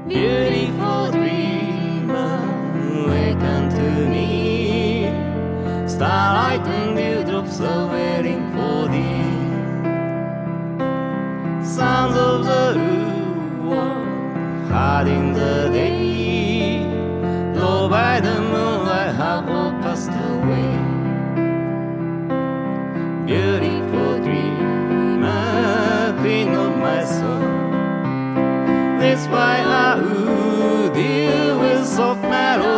Beautiful dreamer, awaken to me. Starlight and dewdrops are waiting for thee. Sounds of the world, heard in the day. Low by the moonlight, have all passed away. Beautiful dreamer, queen of my soul. This why I wooed you with soft melody.